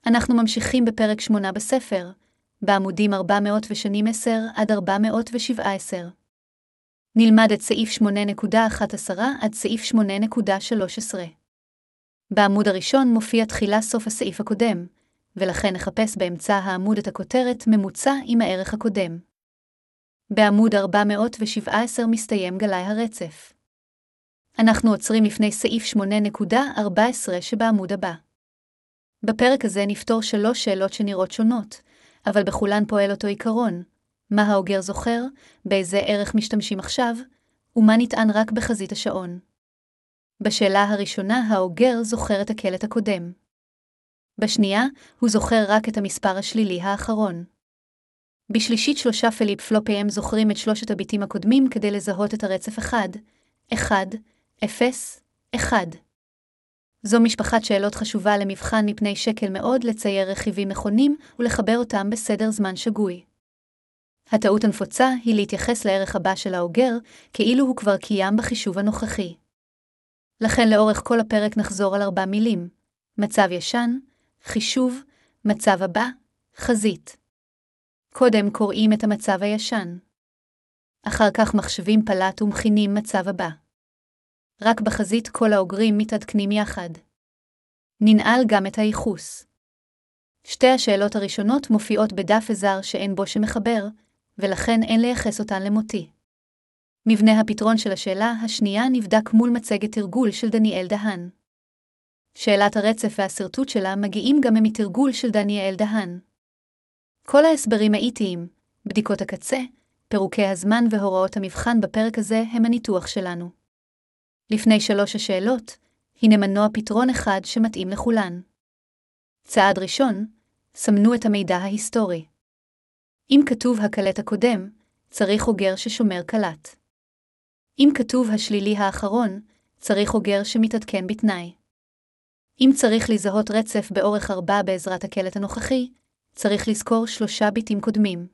אנחנו ממשיכים בפרק 8 בספר, בעמודים 410 עד 417. נלמד את סעיף 8.11 עד סעיף 8.13. בעמוד הראשון מופיע תחילה סוף הסעיף הקודם, ולכן נחפש באמצע העמוד את הכותרת ממוצע עם הערך הקודם. בעמוד 417 מסתיים גלאי הרצף. אנחנו עוצרים לפני סעיף 8.14 שבעמוד הבא. בפרק הזה נפתור 3 שאלות שנראות שונות, אבל בכולן פועל אותו עיקרון: מה האוגר זוכר, באיזה ערך משתמשים עכשיו, ומה נטען רק בחזית השעון. בשאלה הראשונה האוגר זוכר את הקלט הקודם. בשנייה, הוא זוכר רק את המספר השלילי האחרון. בשלישית 3 פליפ-פלופיהם זוכרים את 3 הביטים הקודמים כדי לזהות את הרצף 1, 1, 0, 1. זו משפחת שאלות חשובה למבחן מפני שקל מאוד לצייר רכיבים נכונים ולחבר אותם בסדר זמן שגוי. הטעות הנפוצה היא להתייחס לערך הבא של האוגר כאילו הוא כבר קיים בחישוב הנוכחי. לכן לאורך כל הפרק נחזור על 4 מילים: מצב ישן, חישוב, מצב הבא, חזית. קודם קוראים את המצב הישן. אחר כך מחשבים פלט ומכינים מצב הבא. רק בחזית כל האוגרים מתעדכנים יחד. ננעל גם את הייחוס. שתי השאלות הראשונות מופיעות בדף עזר שאין בו שמחבר, ולכן אין לייחס אותן למותי. מבנה הפתרון של השאלה השנייה נבדק מול מצגת תרגול של דניאל דהן. שאלת הרצף והסרטוט שלה מגיעים גם מתרגול של דניאל דהן. כל ההסברים האיטיים, בדיקות הקצה, פירוקי הזמן והוראות המבחן בפרק הזה הם הניתוח שלנו. לפני 3 השאלות, הנה מנוע פתרון אחד שמתאים לכולן. צעד ראשון, סמנו את המידע ההיסטורי. אם כתוב הקלט הקודם, צריך אוגר ששומר קלט. אם כתוב השלילי האחרון, צריך אוגר שמתעדכן בתנאי. אם צריך לזהות רצף באורך 4 בעזרת הקלט הנוכחי, צריך לזכור 3 ביטים קודמים.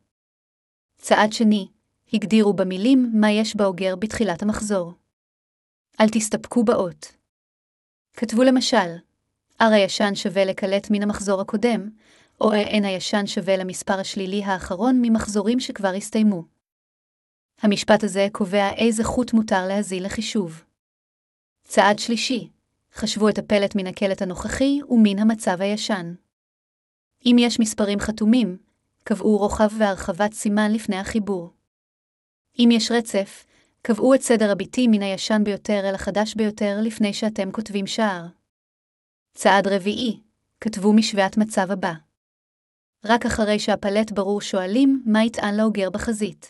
צעד שני, הגדירו במילים מה יש באוגר בתחילת המחזור. אל תסתפקו באות. כתבו למשל, R הישן שווה לקלט מן המחזור הקודם, או N הישן שווה למספר השלילי האחרון ממחזורים שכבר הסתיימו. המשפט הזה קובע איזה חוט מותר להזיל לחישוב. צעד שלישי, חשבו את הפלט מן הקלט הנוכחי ומן המצב הישן. אם יש מספרים חתומים, קבעו רוחב והרחבת סימן לפני החיבור. אם יש רצף, קבעו את סדר הביטים מן הישן ביותר אל החדש ביותר לפני שאתם כותבים שער. צעד רביעי, כתבו משוואת מצב הבא. רק אחרי שהפלט ברור שואלים מה יטען לאוגר בחזית.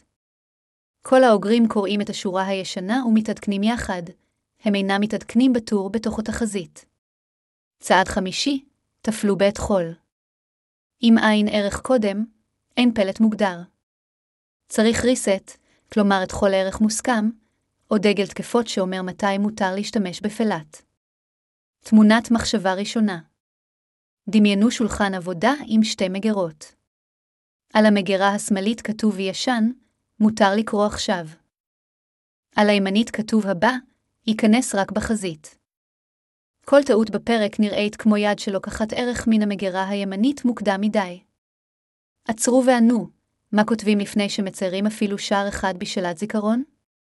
כל האוגרים קוראים את השורה הישנה ומתעדכנים יחד, הם אינם מתעדכנים בטור בתוך התחזית. צעד חמישי, תפלו בית חול. אם אין ערך קודם, אין פלט מוגדר. צריך ריסט, כלומר את חול ערך מוסכם, או דגל תקפות שאומר מתי מותר להשתמש בפלט. תמונת מחשבה ראשונה. דמיינו שולחן עבודה עם 2 מגירות. על המגירה השמאלית כתוב ישן, מותר לקרוא עכשיו. על הימנית כתוב הבא, ייכנס רק בחזית. כל טעות בפרק נראית כמו יד שלוקחת ערך מן המגירה הימנית מוקדם מדי. עצרו וענו, מה כותבים לפני שמציירים אפילו שער אחד בשאלת זיכרון?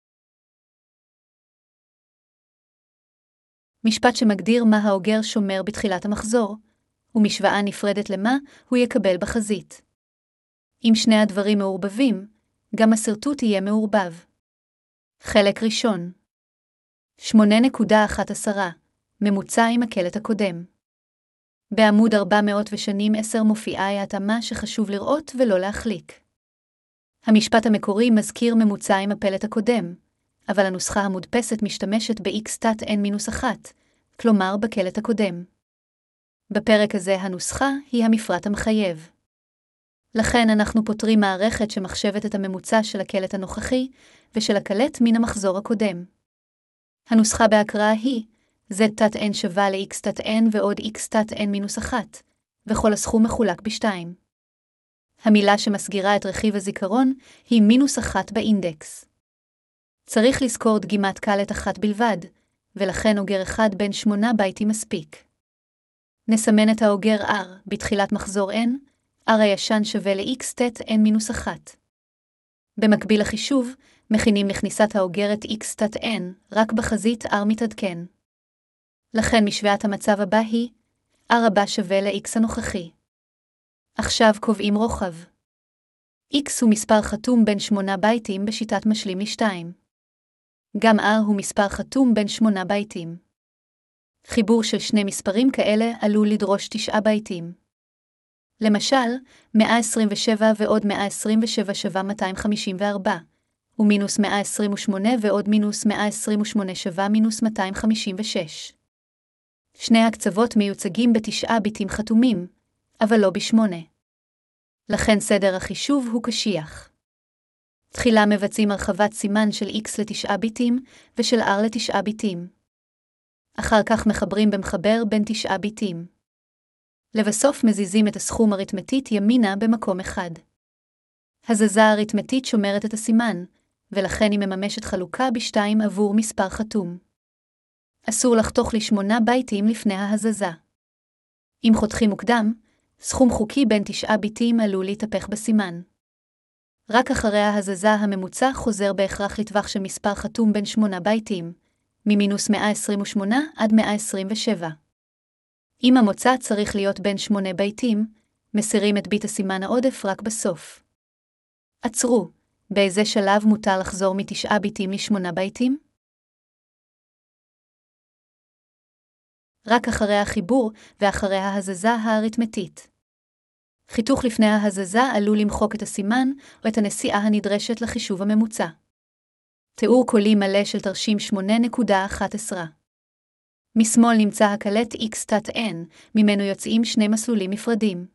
משפט שמגדיר מה האוגר שומר בתחילת המחזור, ומשוואה נפרדת למה הוא יקבל בחזית. אם שני הדברים מעורבבים, גם הסרטוט יהיה מעורבב. חלק ראשון. 8.11 ממוצע עם הקלט הקודם. בעמוד 410 מופיעה ההתאמה שחשוב לראות ולא להחליק. המשפט המקורי מזכיר ממוצע עם הפלט הקודם, אבל הנוסחה המודפסת משתמשת ב-x תת n-1, כלומר בקלט הקודם. בפרק הזה הנוסחה היא המפרט המחייב. לכן אנחנו פותרים מערכת שמחשבת את הממוצע של הקלט הנוכחי ושל הקלט מן המחזור הקודם. הנוסחה בהקראה היא z תת n שווה ל-x תת n ועוד x תת n-1, וכל הסכום מחולק ב2. המילה שמסגירה את רכיב הזיכרון היא -1 באינדקס. צריך לזכור דגימת קלט אחת בלבד, ולכן אוגר אחד בין 8 בייטים מספיק. נסמן את האוגר R בתחילת מחזור N, R הישן שווה ל-X תת N-1. במקביל לחישוב, מכינים לכניסת האוגרת X תת N, רק בחזית R מתעדכן. לכן משוואת המצב הבא היא, R הבא שווה ל-X הנוכחי. עכשיו קובעים רוחב. X הוא מספר חתום בין 8 בייטים בשיטת משלים ל-2. גם R הוא מספר חתום בין 8 בייטים. חיבור של שני מספרים כאלה עלול לדרוש 9 בייטים. למשל, 127 ועוד 127 שווה 254, ומינוס 128 ועוד מינוס 128 שווה מינוס 256. שני הקצוות מיוצגים ב9 ביטים חתומים, אבל לא ב8. לכן סדר החישוב הוא קשיח. תחילה מבצעים הרחבת סימן של X ל9 ביטים ושל R ל9 ביטים. אחר כך מחברים במחבר בין 9 ביטים. לבסוף מזיזים את הסכום אריתמטית ימינה במקום אחד. הזזה האריתמטית שומרת את הסימן, ולכן היא מממשת חלוקה ב2 עבור מספר חתום. אסור לחתוך ל8 בייטים לפני ההזזה. אם חותכים מוקדם, סכום חוקי בין 9 ביטים עלול להתהפך בסימן. רק אחרי ההזזה הממוצע חוזר בהכרח לטווח של מספר חתום בין 8 בייטים, ממינוס 128 עד 127. אם המוצא צריך להיות בין 8 בייטים, מסירים את ביט הסימן העודף רק בסוף. עצרו, באיזה שלב מותר לחזור מ9 ביטים ל8 בייטים? רק אחרי החיבור ואחרי ההזזה האריתמטית. חיתוך לפני ההזזה עלול למחוק את הסימן או את הנסיעה הנדרשת לחישוב הממוצע. תיאור קולי מלא של תרשים 8.11. משמאל נמצא הקלט X תת N, ממנו יוצאים שני מסלולים נפרדים.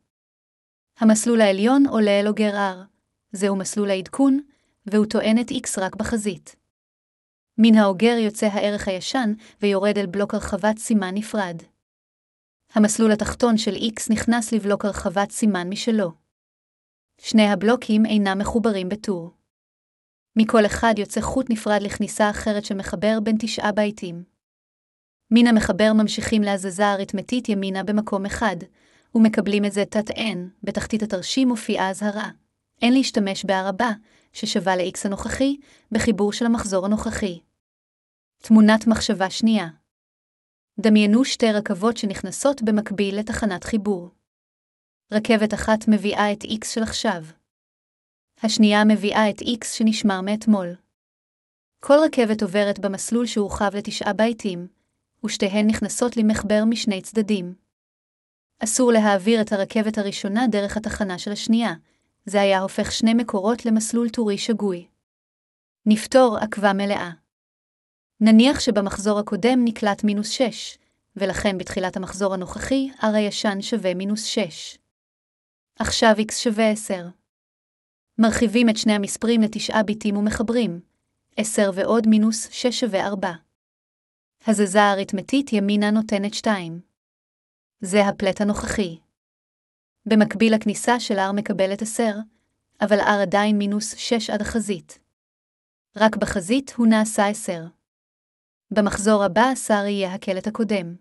המסלול העליון עולה אל אוגר R, זהו מסלול העדכון, והוא טוען את X רק בחזית. מן האוגר יוצא הערך הישן ויורד אל בלוק הרחבת סימן נפרד. המסלול התחתון של X נכנס לבלוק הרחבת סימן משלו. שני הבלוקים אינם מחוברים בטור. מכל אחד יוצא חוט נפרד לכניסה אחרת שמחבר בין 9 בייטים. מן המחבר ממשיכים להזזה אריתמטית ימינה במקום אחד, ומקבלים את זה תת N, בתחתית התרשים מופיעה הזהרה. אין להשתמש ב-R הבא, ששווה ל-X הנוכחי, בחיבור של המחזור הנוכחי. תמונת מחשבה שנייה. דמיינו שתי רכבות שנכנסות במקביל לתחנת חיבור. רכבת אחת מביאה את X של עכשיו. השנייה מביאה את X שנשמר מאתמול. כל רכבת עוברת במסלול שהורחב ל9 בייטים, ושתיהן נכנסות למחבר משני צדדים. אסור להעביר את הרכבת הראשונה דרך התחנה של השנייה, זה היה הופך שני מקורות למסלול טורי שגוי. נפתור עקבה מלאה. נניח שבמחזור הקודם נקלט -6, ולכן בתחילת המחזור הנוכחי R הישן שווה -6. עכשיו X שווה 10. מרחיבים את שני המספרים ל9 ביטים ומחברים. 10 ועוד -6 שווה 4. הזזה האריתמטית ימינה נותנת 2. זה הפלט הנוכחי. במקביל הכניסה של R מקבלת 10, אבל R עדיין -6 עד החזית. רק בחזית הוא נעשה 10. במחזור הבא 10 יהיה הקלט הקודם.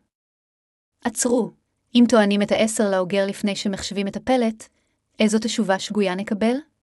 עצרו, אם טוענים את ה10 לאוגר לפני שמחשבים את הפלט, איזו תשובה שגויה נקבל?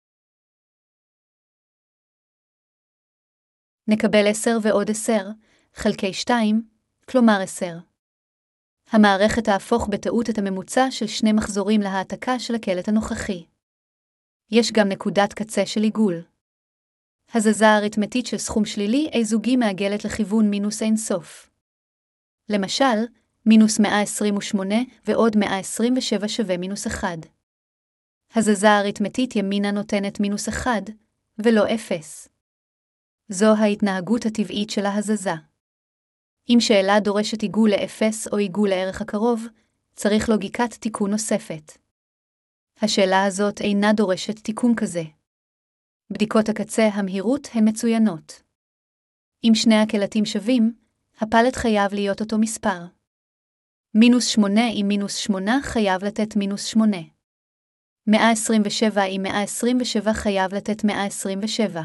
נקבל 10 ועוד 10, חלקי 2, כלומר 10. המערכת תהפוך בטעות את הממוצע של שני מחזורים להעתקה של הקלט הנוכחי. יש גם נקודת קצה של עיגול. הזזה אריתמטית של סכום שלילי זוגי מעגלת לכיוון מינוס אינסוף. למשל, -128 ועוד 127 שווה -1. הזזה אריתמטית ימינה נותנת -1, ולא 0. זו ההתנהגות הטבעית של ההזזה. אם שאלה דורשת עיגול ל-0 או עיגול לערך הקרוב, צריך לוגיקת תיקון נוספת. השאלה הזאת אינה דורשת תיקון כזה. בדיקות הקצה המהירות הן מצוינות. אם שני הקלטים שווים, הפלט חייב להיות אותו מספר. -8 עם -8 חייב לתת -8. 127 עם 127 חייב לתת 127.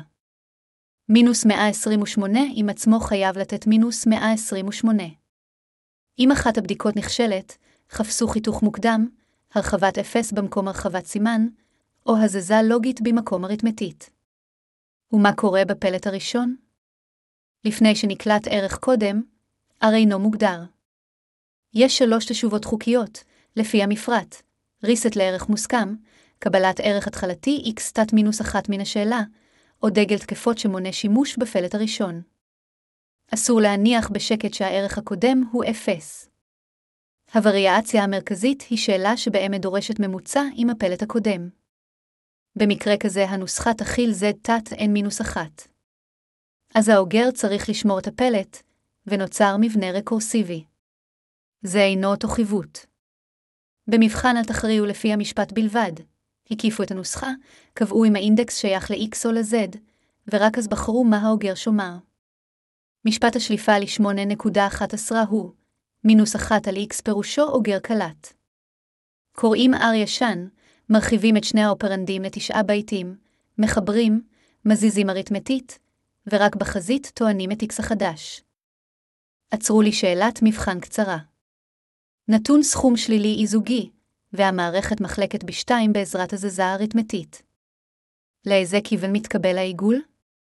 -128 עם עצמו חייב לתת -128. אם אחת הבדיקות נכשלת, חפשו חיתוך מוקדם, הרחבת אפס במקום הרחבת סימן, או הזזה לוגית במקום אריתמטית. ומה קורה בפלט הראשון? לפני שנקלט ערך קודם, R אינו מוגדר. יש 3 תשובות חוקיות, לפי המפרט, ריסט לערך מוסכם, קבלת ערך התחלתי x תת מינוס 1 מן השאלה, או דגל תקפות שמונה שימוש בפלט הראשון. אסור להניח בשקט שהערך הקודם הוא 0. הווריאציה המרכזית היא שאלה שבאמת דורשת ממוצע עם הפלט הקודם. במקרה כזה הנוסחה תכיל z תת n-1. אז האוגר צריך לשמור את הפלט, ונוצר מבנה רקורסיבי. זה אינו אותו חיווט. במבחן אל תכריעו לפי המשפט בלבד. הקיפו את הנוסחה, קבעו אם האינדקס שייך ל-x או ל-z, ורק אז בחרו מה האוגר שומר. משפט השליפה ל-8.11 הוא, -1 על x פירושו אוגר קלט. קוראים R ישן, מרחיבים את שני האופרנדים ל9 בייטים, מחברים, מזיזים אריתמטית, ורק בחזית טוענים את x החדש. עצרו לי שאלת מבחן קצרה. נתון סכום שלילי אי-זוגי, והמערכת מחלקת ב2 בעזרת הזזה אריתמטית. לאיזה כיוון מתקבל העיגול?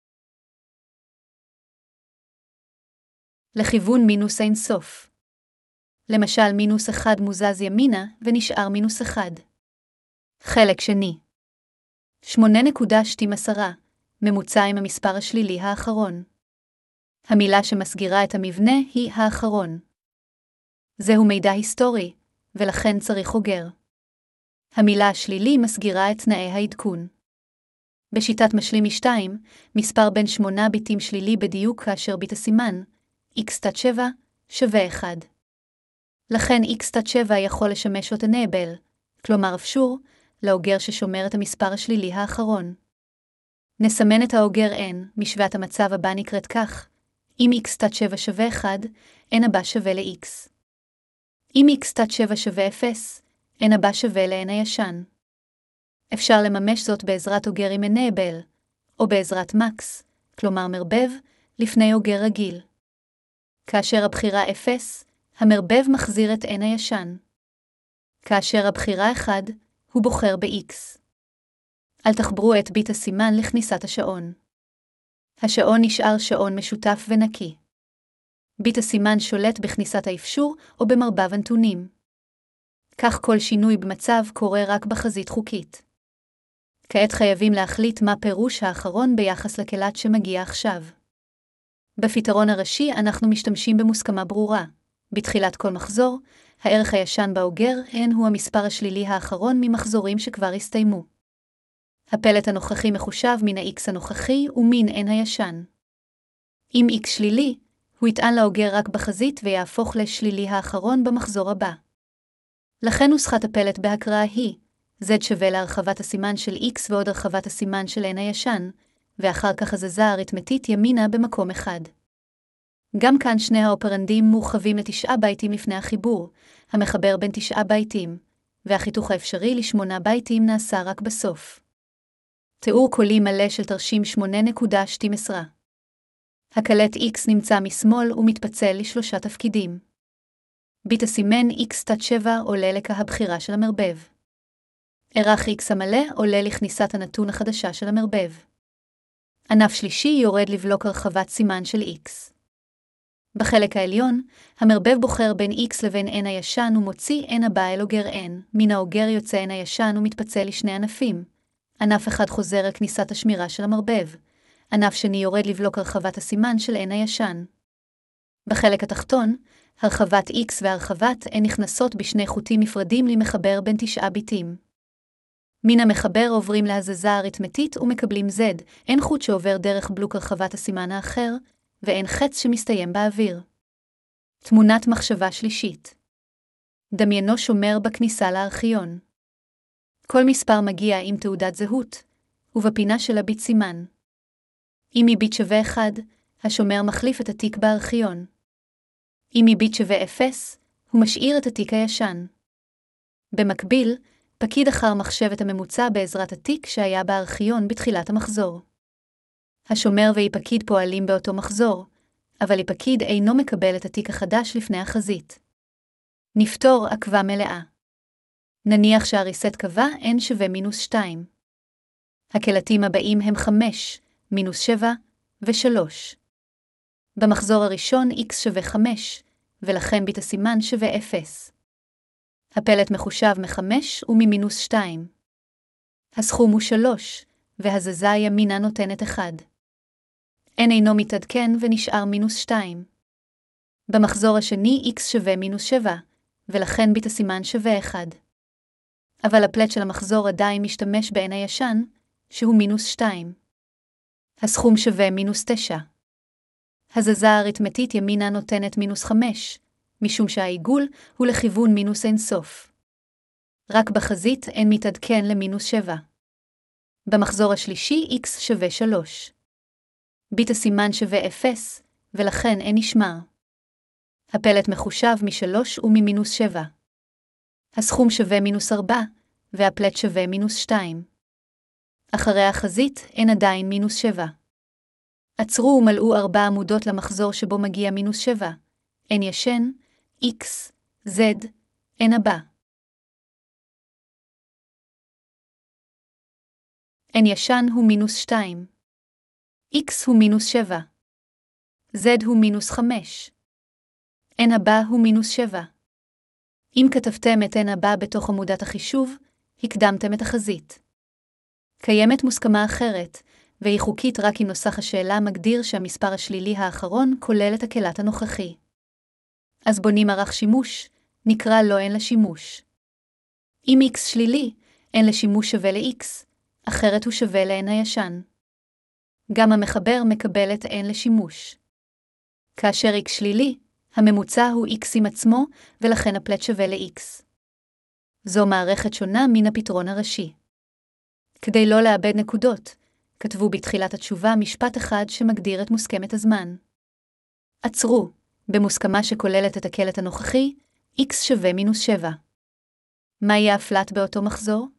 לכיוון מינוס אינסוף. למשל -1 מוזז ימינה ונשאר -1. חלק שני. 8.12 ממוצע עם המספר השלילי האחרון. המילה שמסגירה את המבנה היא האחרון. זהו מידע היסטורי, ולכן צריך אוגר. המילה השלילי מסגירה את תנאי העדכון. בשיטת משלים מ2, מספר בין 8 ביטים שלילי בדיוק כאשר ביט הסימן, x תת 7, שווה 1. לכן x תת 7 יכול לשמש אות enable, כלומר אפשור, לאוגר ששומר את המספר השלילי האחרון. נסמן את האוגר n, משוואת המצב הבא נקראת כך, אם x תת 7 שווה 1, n הבא שווה ל-x. אם x תת 7 שווה 0, n הבא שווה ל-n הישן. אפשר לממש זאת בעזרת אוגר עם enable, או בעזרת max, כלומר מרבב, לפני אוגר רגיל. כאשר הבחירה 0, המרבב מחזיר את n הישן. כאשר הבחירה 1, הוא בוחר ב-x. אל תחברו את ביט הסימן לכניסת השעון. השעון נשאר שעון משותף ונקי. ביט הסימן שולט בכניסת האפשור או במרבב הנתונים. כך כל שינוי במצב קורה רק בחזית חוקית. כעת חייבים להחליט מה פירוש האחרון ביחס לקלט שמגיע עכשיו. בפתרון הראשי אנחנו משתמשים במוסכמה ברורה. בתחילת כל מחזור, הערך הישן באוגר n הוא המספר השלילי האחרון ממחזורים שכבר הסתיימו. הפלט הנוכחי מחושב מן ה-x הנוכחי ומן n הישן. אם x שלילי, הוא יטען לאוגר רק בחזית ויהפוך לשלילי האחרון במחזור הבא. לכן נוסחת הפלט בהקראה היא, z שווה להרחבת הסימן של x ועוד הרחבת הסימן של n הישן, ואחר כך הזזה אריתמטית ימינה במקום אחד. גם כאן שני האופרנדים מורחבים ל9 בייטים לפני החיבור, המחבר בין 9 בייטים, והחיתוך האפשרי ל8 בייטים נעשה רק בסוף. תיאור קולי מלא של תרשים 8.12. הקלט x נמצא משמאל ומתפצל ל3 תפקידים. ביט הסימן x תת 7 עולה לקה הבחירה של המרבב. ערך x המלא עולה לכניסת הנתון החדשה של המרבב. ענף שלישי יורד לבלוק הרחבת סימן של x. בחלק העליון, המרבב בוחר בין x לבין n הישן ומוציא n הבא אל אוגר n. מן האוגר יוצא n הישן ומתפצל לשני ענפים. ענף אחד חוזר על כניסת השמירה של המרבב. ענף שני יורד לבלוק הרחבת הסימן של n הישן. בחלק התחתון, הרחבת x והרחבת n נכנסות בשני חוטים נפרדים למחבר בין 9 ביטים. מן המחבר עוברים להזזה אריתמטית ומקבלים z, אין חוט שעובר דרך בלוק הרחבת הסימן האחר, ואין חץ שמסתיים באוויר. תמונת מחשבה שלישית. דמיינו שומר בכניסה לארכיון. כל מספר מגיע עם תעודת זהות, ובפינה של הביט סימן. אם מביט שווה 1, השומר מחליף את התיק בארכיון. אם מביט שווה 0, הוא משאיר את התיק הישן. במקביל, פקיד אחר מחשב את הממוצע בעזרת התיק שהיה בארכיון בתחילת המחזור. השומר והיפקיד פועלים באותו מחזור, אבל היפקיד אינו מקבל את התיק החדש לפני החזית. נפתור עקבה מלאה. נניח שהריסט קבע n שווה -2. הקלטים הבאים הם 5, -7 ו-3. במחזור הראשון x שווה 5, ולכן בית הסימן שווה 0. הפלט מחושב מ-5 ומ-2. הסכום הוא 3, והזזה ימינה נותנת 1. n אינו מתעדכן ונשאר -2. במחזור השני x שווה -7, ולכן בית הסימן שווה 1. אבל הפלט של המחזור עדיין משתמש ב-n הישן, שהוא -2. הסכום שווה -9. הזזה האריתמטית ימינה נותנת -5, משום שהעיגול הוא לכיוון מינוס אינסוף. רק בחזית n מתעדכן ל-7. במחזור השלישי x שווה 3. בית הסימן שווה 0, ולכן n נשמר. הפלט מחושב מ-3 ומ-7. הסכום שווה -4, והפלט שווה -2. אחרי החזית n עדיין -7. עצרו ומלאו 4 עמודות למחזור שבו מגיע -7, n ישן, x, z, n הבא. n ישן הוא -2. x הוא -7. z הוא -5. n הבא הוא -7. אם כתבתם את n הבא בתוך עמודת החישוב, הקדמתם את החזית. קיימת מוסכמה אחרת, והיא חוקית רק אם נוסח השאלה מגדיר שהמספר השלילי האחרון כולל את הקלט הנוכחי. אז בונים מערך שימוש, נקרא לו n לשימוש. אם x שלילי, n לשימוש שווה ל-x, אחרת הוא שווה ל-n הישן. גם המחבר מקבל את n לשימוש. כאשר x שלילי, הממוצע הוא x עם עצמו, ולכן הפלט שווה ל-x. זו מערכת שונה מן הפתרון הראשי. כדי לא לאבד נקודות, כתבו בתחילת התשובה משפט אחד שמגדיר את מוסכמת הזמן. עצרו, במוסכמה שכוללת את הקלט הנוכחי, x שווה -7. מה יהיה הפלט באותו מחזור?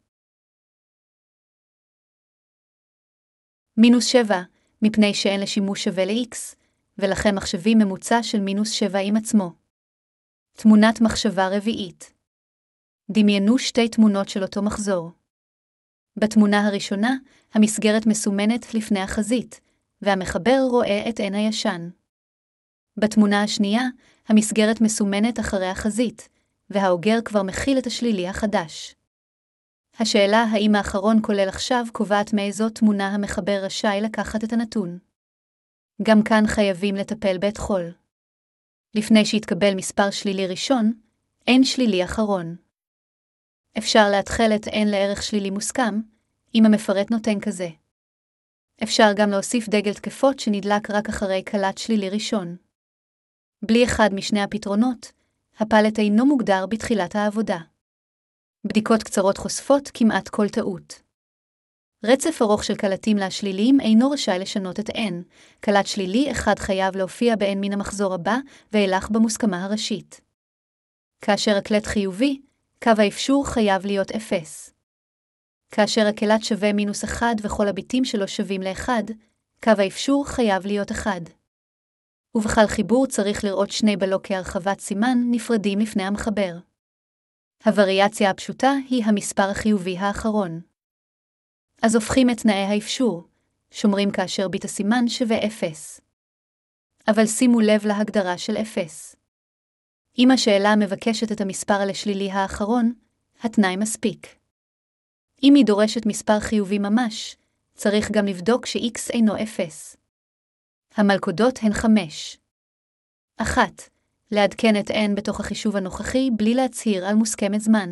-7, מפני שאין לשימוש שווה ל-x, ולכן מחשבים ממוצע של -7 עם עצמו. תמונת מחשבה רביעית. דמיינו שתי תמונות של אותו מחזור. בתמונה הראשונה, המסגרת מסומנת לפני החזית, והמחבר רואה את n הישן. בתמונה השנייה, המסגרת מסומנת אחרי החזית, והאוגר כבר מכיל את השלילי החדש. השאלה האם האחרון כולל עכשיו קובעת מאיזו תמונה המחבר רשאי לקחת את הנתון. גם כאן חייבים לטפל בית חול. לפני שיתקבל מספר שלילי ראשון, n שלילי אחרון. אפשר להתחיל את n לערך שלילי מוסכם, אם המפרט נותן כזה. אפשר גם להוסיף דגל תקפות שנדלק רק אחרי קלט שלילי ראשון. בלי אחד משני הפתרונות, הפלט אינו מוגדר בתחילת העבודה. בדיקות קצרות חושפות כמעט כל טעות. רצף ארוך של קלטים לשליליים אינו רשאי לשנות את n. קלט שלילי אחד חייב להופיע ב-n מן המחזור הבא ואילך במוסכמה הראשית. כאשר הקלט חיובי, קו האפשור חייב להיות 0. כאשר הקלט שווה -1 וכל הביטים שלו שווים ל-1, קו האפשור חייב להיות 1. ובכל חיבור צריך לראות שני בלוקי הרחבת סימן נפרדים לפני המחבר. הווריאציה הפשוטה היא המספר החיובי האחרון. אז הופכים את תנאי האפשור, שומרים כאשר בית הסימן שווה 0. אבל שימו לב להגדרה של 0. אם השאלה מבקשת את המספר לשלילי האחרון, התנאי מספיק. אם היא דורשת מספר חיובי ממש, צריך גם לבדוק ש-x אינו 0. המלכודות הן 5. 1. לעדכן את n בתוך החישוב הנוכחי בלי להצהיר על מוסכמת זמן.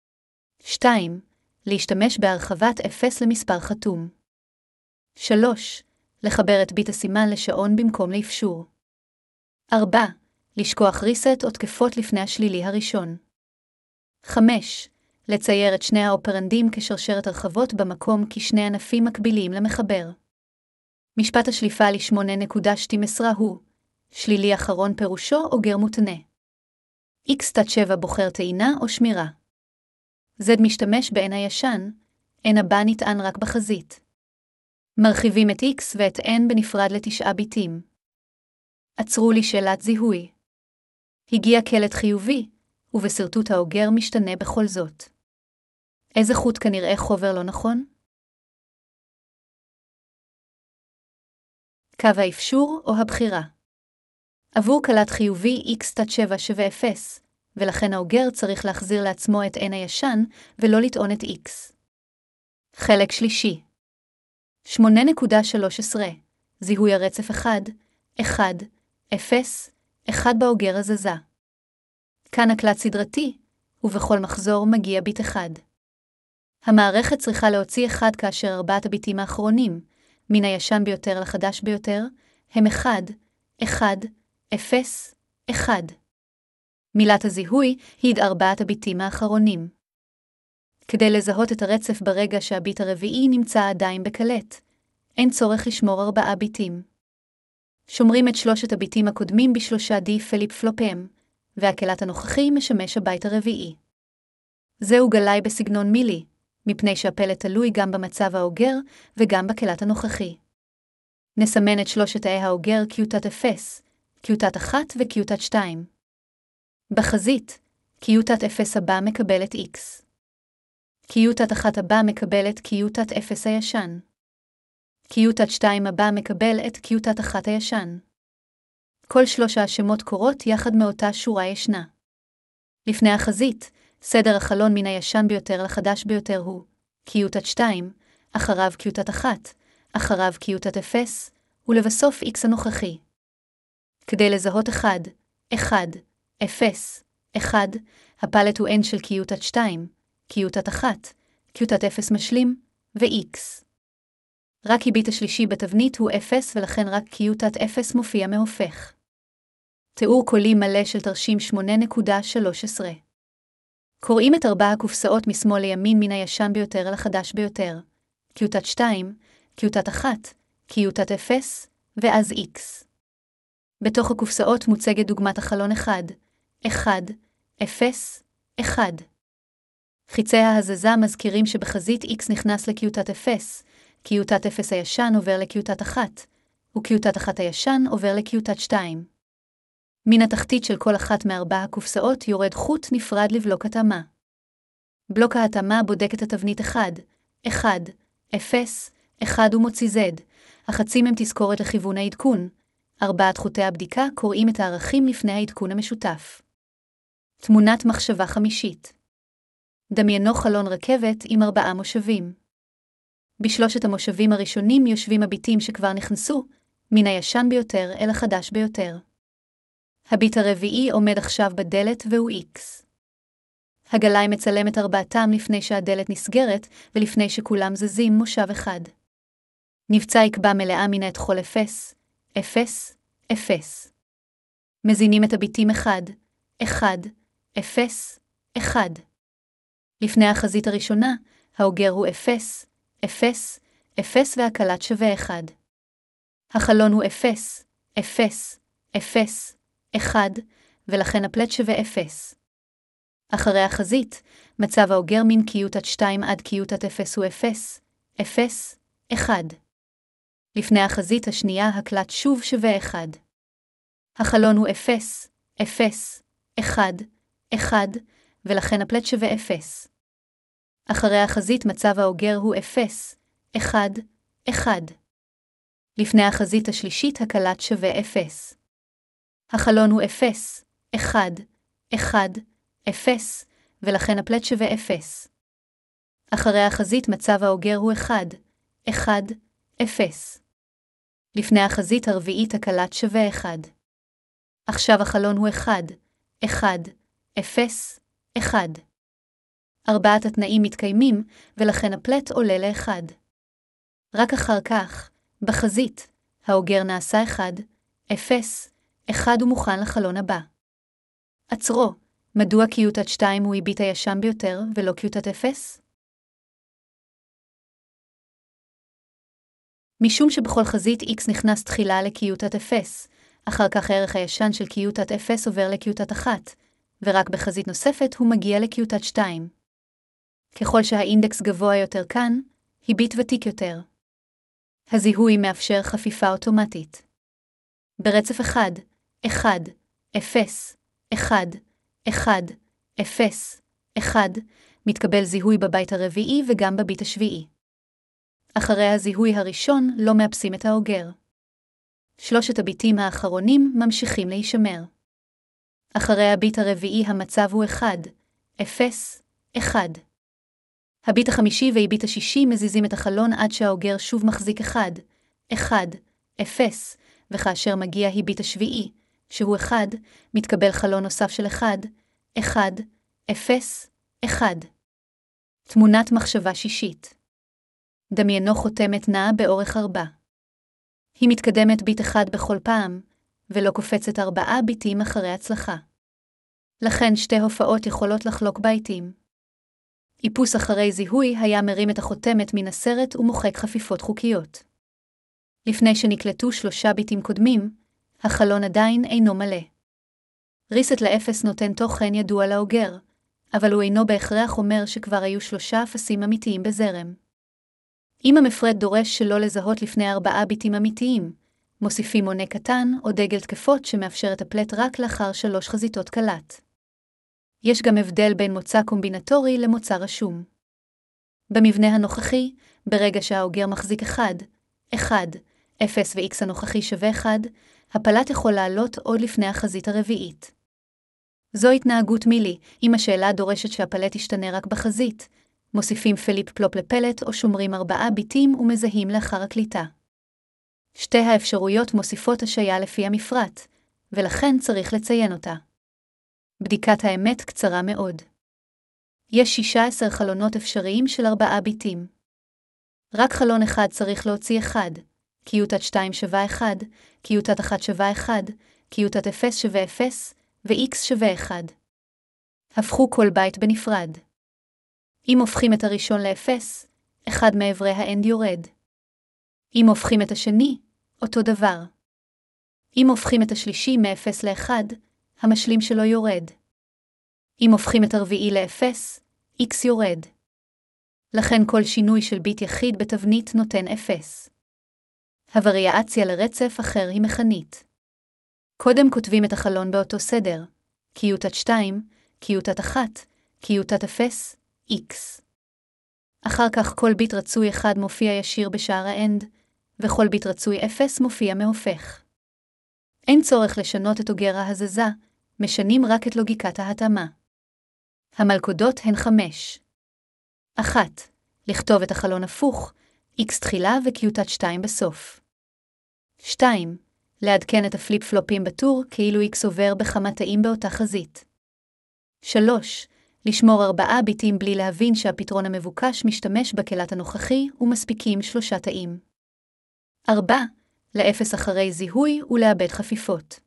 2. להשתמש בהרחבת 0 למספר חתום. 3. לחבר את בית הסימן לשעון במקום לאפשור. 4. לשכוח ריסט או תקפות לפני השלילי הראשון. 5. לצייר את שני האופרנדים כשרשרת הרחבות במקום כשני ענפים מקבילים למחבר. משפט השליפה ל8.12 הוא שלילי אחרון פירושו אוגר מותנה. x-7 בוחר טעינה או שמירה. z משתמש ב-n הישן, n הבא נטען רק בחזית. מרחיבים את x ואת n בנפרד ל9 ביטים. עצרו לי שאלת זיהוי. הגיע קלט חיובי, ובסרטוט האוגר משתנה בכל זאת. איזה חוט כנראה חובר לא נכון? קו האפשור או הבחירה. עבור קלט חיובי x⁻7 שווה 0, ולכן האוגר צריך להחזיר לעצמו את n הישן ולא לטעון את x. חלק שלישי. 8.13 זיהוי הרצף 1, 1, 0, 1 באוגר הזזה. כאן הקלט סדרתי, ובכל מחזור מגיע ביט 1. המערכת צריכה להוציא 1 כאשר 4 הביטים האחרונים, מן הישן ביותר לחדש ביותר, הם 1, 1, 0, 1. מילת הזיהוי היא 4 הביטים האחרונים. כדי לזהות את הרצף ברגע שהביט הרביעי נמצא עדיין בקלט, אין צורך לשמור 4 ביטים. שומרים את 3 הביטים הקודמים ב3D פליפ פלופים, והקלט הנוכחי משמש הבית הרביעי. זהו גלאי בסגנון מילי, מפני שהפלט תלוי גם במצב האוגר וגם בקלט הנוכחי. נסמן את 3 תאי האוגר Q⁻0, Q⁻1 ו-Q⁻2. בחזית, Q⁻0 הבא מקבלת X. Q⁻1 הבא מקבלת Q⁻0 הישן. Q⁻2 הבא מקבל את Q⁻1 הישן. כל 3 השמות קורות יחד מאותה שורה ישנה. לפני החזית, סדר החלון מן הישן ביותר לחדש ביותר הוא Q⁻2, אחריו Q⁻1, אחריו Q⁻0, ולבסוף X הנוכחי. כדי לזהות 1, 1, 0, 1, הפלט הוא N של Q⁻2, Q⁻1, Q⁻0 משלים, ו-X. רק הביט השלישי בתבנית הוא 0 ולכן רק Q⁻0 מופיע מהופך. תיאור קולי מלא של תרשים 8.13. קוראים את 4 הקופסאות משמאל לימין מן הישן ביותר לחדש ביותר, Q⁻2, Q⁻1, Q⁻0, ואז X. בתוך הקופסאות מוצגת דוגמת החלון 1, 1, 0, 1. חיצי ההזזה מזכירים שבחזית X נכנס ל-Q⁻0, Q⁻0 הישן עובר ל-Q⁻1, ו-Q⁻1 הישן עובר ל-Q⁻2. מן התחתית של כל אחת מ4 הקופסאות יורד חוט נפרד לבלוק התאמה. בלוק ההתאמה בודק את התבנית 1, 1, 0, 1 ומוציא Z. החצים הם תזכורת לכיוון העדכון. 4 חוטי הבדיקה קוראים את הערכים לפני העדכון המשותף. תמונת מחשבה חמישית. דמיינו חלון רכבת עם 4 מושבים. בשלושת המושבים הראשונים יושבים הביטים שכבר נכנסו, מן הישן ביותר אל החדש ביותר. הביט הרביעי עומד עכשיו בדלת והוא X. הגלאי מצלם את 4 לפני שהדלת נסגרת ולפני שכולם זזים מושב אחד. נבצע יקבע מלאה מן האתחול 0, 0, 0. מזינים את הביטים 1, 1, 0, 1. לפני החזית הראשונה, האוגר הוא 0, 0, 0 והקלט שווה 1. החלון הוא 0, 0, 0, 1, ולכן הפלט שווה 0. אחרי החזית, מצב האוגר מן Q⁻2 עד Q⁻0 הוא 0, 0, 1. לפני החזית השנייה הקלט שוב שווה 1. החלון הוא 0, 0, 1, 1, ולכן הפלט שווה 0. אחרי החזית מצב האוגר הוא 0, 1, 1. לפני החזית השלישית הקלט שווה 0. החלון הוא 0, 1, 1, 0, ולכן הפלט שווה 0. אחרי החזית מצב האוגר הוא 1, 1, 0. לפני החזית הרביעית הקלט שווה 1. עכשיו החלון הוא 1, 1, 0, 1. 4 התנאים מתקיימים, ולכן הפלט עולה ל1. רק אחר כך, בחזית, האוגר נעשה 1, 0, 1 ומוכן לחלון הבא. עצרו, מדוע Q⁻2 הוא הביט הישן ביותר ולא Q⁻0? משום שבכל חזית X נכנס תחילה ל-Q⁻0, אחר כך הערך הישן של Q⁻0 עובר ל-Q⁻1, ורק בחזית נוספת הוא מגיע ל-Q⁻2. ככל שהאינדקס גבוה יותר כאן, הביט ותיק יותר. הזיהוי מאפשר חפיפה אוטומטית. ברצף 1, 1, 0, 1, 1, 0, 1, מתקבל זיהוי בבית הרביעי וגם בביט השביעי. אחרי הזיהוי הראשון לא מאפסים את האוגר. 3 הביטים האחרונים ממשיכים להישמר. אחרי הביט הרביעי המצב הוא 1, 0, 1. הביט החמישי והביט השישי מזיזים את החלון עד שהאוגר שוב מחזיק 1, 1, 0, וכאשר מגיע הביט השביעי, שהוא 1, מתקבל חלון נוסף של 1, 1, 0, 1. תמונת מחשבה שישית. דמיינו חותמת נעה באורך 4. היא מתקדמת ביט 1 בכל פעם, ולא קופצת 4 ביטים אחרי הצלחה. לכן שתי הופעות יכולות לחלוק ביטים. איפוס אחרי זיהוי היה מרים את החותמת מן הסרט ומוחק חפיפות חוקיות. לפני שנקלטו 3 ביטים קודמים, החלון עדיין אינו מלא. ריסט ל-0 נותן תוכן ידוע לאוגר, אבל הוא אינו בהכרח אומר שכבר היו 3 אפסים אמיתיים בזרם. אם המפרד דורש שלא לזהות לפני 4 ביטים אמיתיים, מוסיפים מונה קטן או דגל תקפות שמאפשר את הפלט רק לאחר 3 חזיתות קלט. יש גם הבדל בין מוצא קומבינטורי למוצא רשום. במבנה הנוכחי, ברגע שהאוגר מחזיק 1, 1, 0 ו-x הנוכחי שווה 1, הפלט יכול לעלות עוד לפני החזית הרביעית. זו התנהגות מילי, אם השאלה דורשת שהפלט ישתנה רק בחזית, מוסיפים פליפ פלופ לפלט או שומרים 4 ביטים ומזהים לאחר הקליטה. שתי האפשרויות מוסיפות השהיה לפי המפרט, ולכן צריך לציין אותה. בדיקת האמת קצרה מאוד. יש 16 חלונות אפשריים של 4 ביטים. רק חלון אחד צריך להוציא 1, קיוטת 2 שווה 1, קיוטת 1 שווה 1, קיוטת 0 שווה 0, ו-x שווה 1. הפכו כל בית בנפרד. אם הופכים את הראשון ל-0, אחד מעברי האנד יורד. אם הופכים את השני, אותו דבר. אם הופכים את השלישי מ-0 ל-1, המשלים שלו יורד. אם הופכים את הרביעי ל-0, x יורד. לכן כל שינוי של ביט יחיד בתבנית נותן 0. הווריאציה לרצף אחר היא מכנית. קודם כותבים את החלון באותו סדר, קיוטת 2, קיוטת 1, קיוטת 0, x. אחר כך כל ביט רצוי 1 מופיע ישיר בשער האנד, וכל ביט רצוי 0 מופיע מהופך. אין צורך לשנות את אוגר ההזזה, משנים רק את לוגיקת ההתאמה. המלכודות הן 5. 1. לכתוב את החלון הפוך, x תחילה וקיוטת 2 בסוף. 2. לעדכן את הפליפ פלופים בטור כאילו x עובר בכמה תאים באותה חזית. 3. לשמור 4 ביטים בלי להבין שהפתרון המבוקש משתמש בקלט הנוכחי ומספיקים 3 תאים. 4. ל-0 אחרי זיהוי ולאבד חפיפות.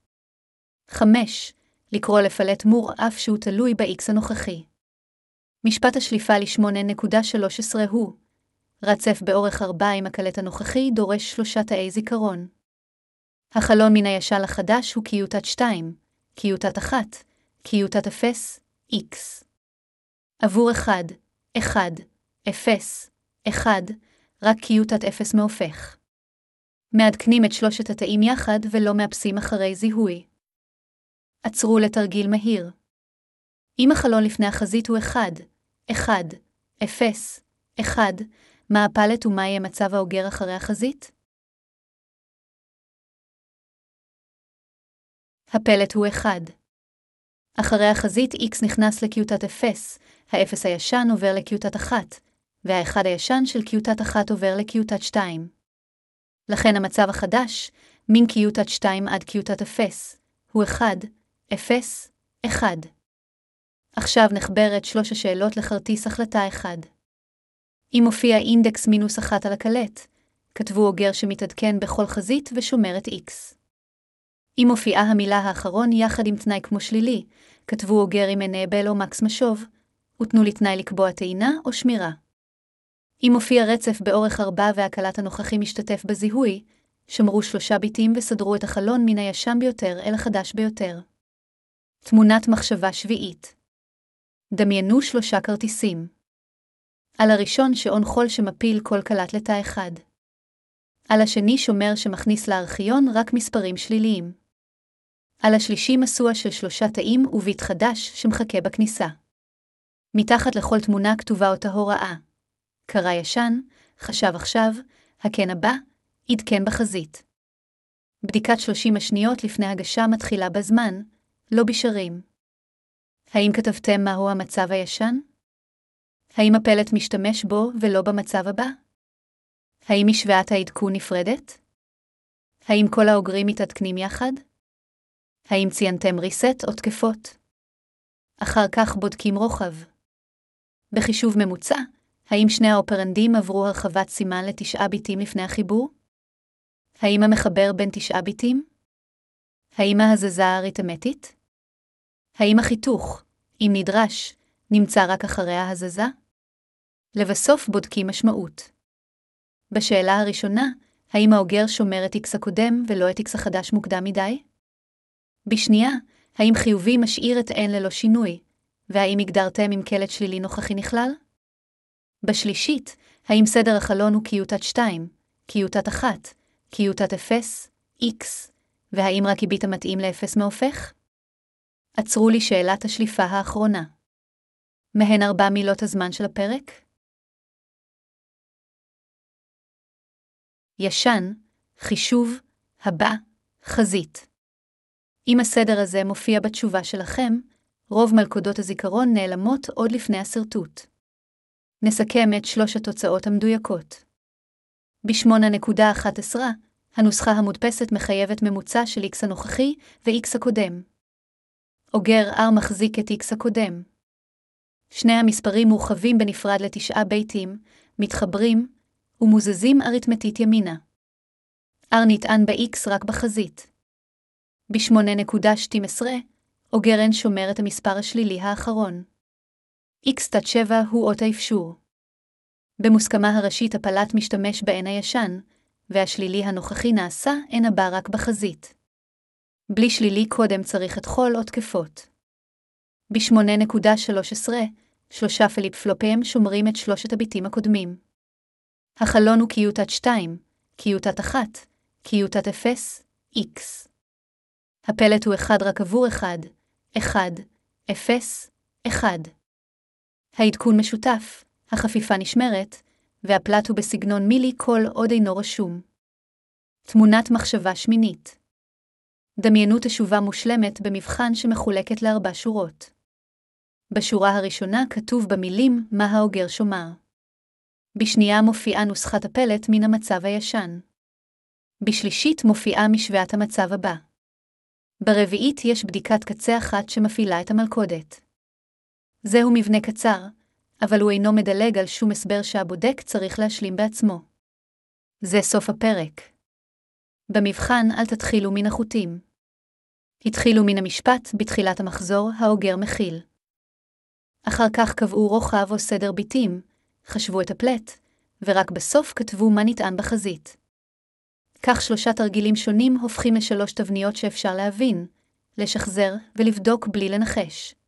5. לקרוא לפלט מור אף שהוא תלוי ב-x הנוכחי. משפט השליפה ל-8.13 הוא רצף באורך 4 עם הקלט הנוכחי דורש 3 תאי זיכרון. החלון מן הישן החדש הוא קיוטת 2, קיוטת 1, קיוטת 0, x. עבור 1, 1, 0, 1, רק קיוטת 0 מהופך. מעדכנים את 3 התאים יחד ולא מאפסים אחרי זיהוי. עצרו לתרגיל מהיר. אם החלון לפני החזית הוא 1, 1, 0, 1, מה הפלט ומה יהיה מצב האוגר אחרי החזית? הפלט הוא 1. אחרי החזית x נכנס לקיוטת 0, ה-0 הישן עובר לקיוטת 1, וה-1 הישן של קיוטת 1 עובר לקיוטת 2. לכן המצב החדש, מן קיוטת 2 עד קיוטת 0, הוא 1, 0, 1. עכשיו נחבר את 3 השאלות לכרטיס החלטה 1. אם מופיע אינדקס -1 על הקלט, כתבו אוגר שמתעדכן בכל חזית ושומר את x. אם מופיעה המילה האחרון יחד עם תנאי כמו שלילי, כתבו אוגר עם enable או מקס משוב, ותנו לי תנאי לקבוע טעינה או שמירה. אם מופיע רצף באורך 4 והקלט הנוכחי משתתף בזיהוי, שמרו 3 ביטים וסדרו את החלון מן הישן ביותר אל החדש ביותר. תמונת מחשבה שביעית. דמיינו 3 כרטיסים. על הראשון שעון חול שמפיל כל קלט לתא 1. על השני שומר שמכניס לארכיון רק מספרים שליליים. על השלישי מסוע של 3 תאים וביט חדש שמחכה בכניסה. מתחת לכל תמונה כתובה אותה הוראה. קרא ישן, חשב עכשיו, הכן הבא, עדכן בחזית. בדיקת 30 השניות לפני הגשה מתחילה בזמן, לא בשרים. האם כתבתם מהו המצב הישן? האם הפלט משתמש בו ולא במצב הבא? האם משוואת העדכון נפרדת? האם כל האוגרים מתעדכנים יחד? האם ציינתם ריסט או תקפות? אחר כך בודקים רוחב. בחישוב ממוצע, האם שני האופרנדים עברו הרחבת סימן ל9 ביטים לפני החיבור? האם המחבר בין 9 ביטים? האם ההזזה האריתמטית? האם החיתוך, אם נדרש, נמצא רק אחרי ההזזה? לבסוף בודקים משמעות. בשאלה הראשונה, האם האוגר שומר את X הקודם ולא את X החדש מוקדם מדי? בשנייה, האם חיובי משאיר את N ללא שינוי, והאם הגדרתם אם קלט שלילי נוכחי נכלל? בשלישית, האם סדר החלון הוא קיוטת 2, קיוטת 1, קיוטת 0, X, והאם רק הביט המתאים ל0 מהופך? עצרו לי שאלת השליפה האחרונה. מהן 4 מילות הזמן של הפרק? ישן, חישוב, הבא, חזית. אם הסדר הזה מופיע בתשובה שלכם, רוב מלכודות הזיכרון נעלמות עוד לפני הסרטוט. נסכם את 3 התוצאות המדויקות. ב-8.11, הנוסחה המודפסת מחייבת ממוצע של X הנוכחי ו-X הקודם. אוגר R מחזיק את X הקודם. שני המספרים מורחבים בנפרד ל9 ביתים, מתחברים ומוזזים אריתמטית ימינה. R נטען ב-X רק בחזית. ב-8.12, אוגר N שומר את המספר השלילי האחרון. X-7 הוא אות האפשור. במוסכמה הראשית הפלט משתמש ב-N הישן, והשלילי הנוכחי נעשה N הבא רק בחזית. בלי שלילי קודם צריך את כל אות תקפות. ב-8.13, 3 פליפ-פלופים שומרים את 3 הביטים הקודמים. החלון הוא קיוטת 2, קיוטת 1, קיוטת 0, X. הפלט הוא 1 רק עבור 1, 1, 0, 1. העדכון משותף, החפיפה נשמרת, והפלט הוא בסגנון מילי כל עוד אינו רשום. תמונת מחשבה שמינית. דמיינו תשובה מושלמת במבחן שמחולקת ל4 שורות. בשורה הראשונה כתוב במילים מה האוגר שומר. בשנייה מופיעה נוסחת הפלט מן המצב הישן. בשלישית מופיעה משוואת המצב הבא. ברביעית יש בדיקת קצה אחת שמפעילה את המלכודת. זהו מבנה קצר, אבל הוא אינו מדלג על שום הסבר שהבודק צריך להשלים בעצמו. זה סוף הפרק. במבחן אל תתחילו מן החוטים. התחילו מן המשפט בתחילת המחזור האוגר מכיל. אחר כך קבעו רוחב או סדר ביטים, חשבו את הפלט, ורק בסוף כתבו מה נטען בחזית. כך 3 תרגילים שונים הופכים ל3 תבניות שאפשר להבין, לשחזר ולבדוק בלי לנחש.